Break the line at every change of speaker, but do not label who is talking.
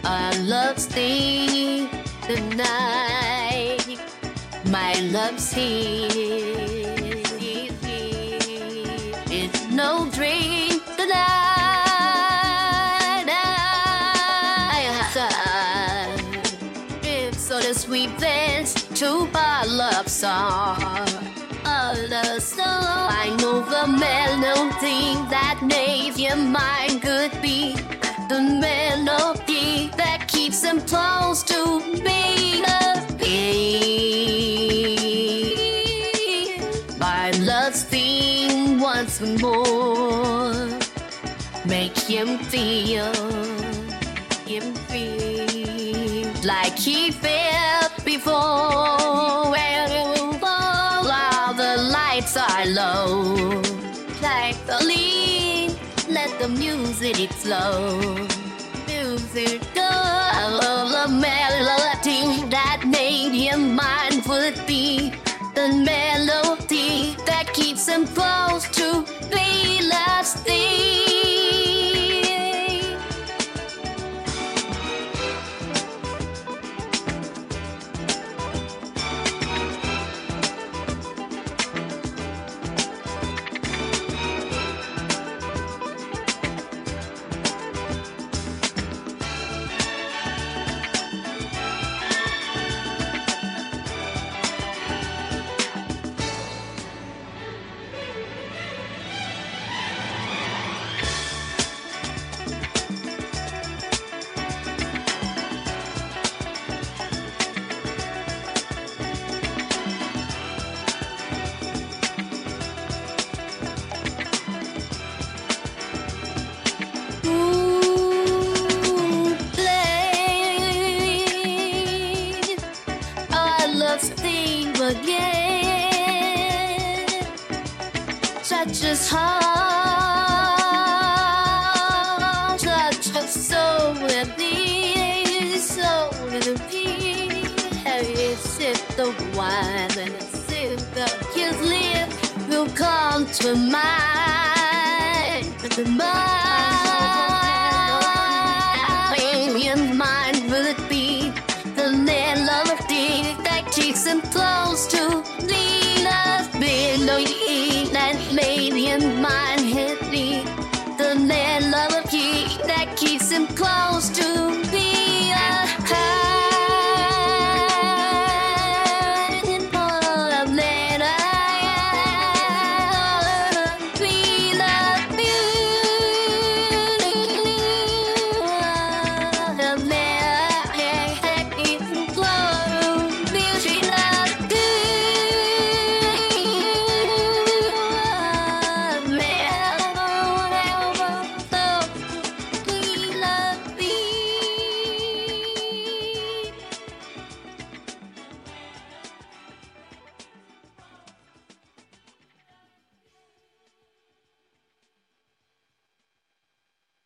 Our love's thing tonight. My love's here. It's no dream tonight. It's so the sweet dance to our love song. I know the melody that made your mind could be the melody that keeps them close to me. My love's thing once more. Make him feel like he felt before. While the lights are low, like the lead, let the music flow. Music go. I love the melody that made him mine would be the melody that keeps him close to be love's thing. Thing again, touch his heart, touch his soul with me, soul with me. It's if the wine and it's if his lips will come to mind, to mind will it be the melody that keeps him close to the love melody that made him mine.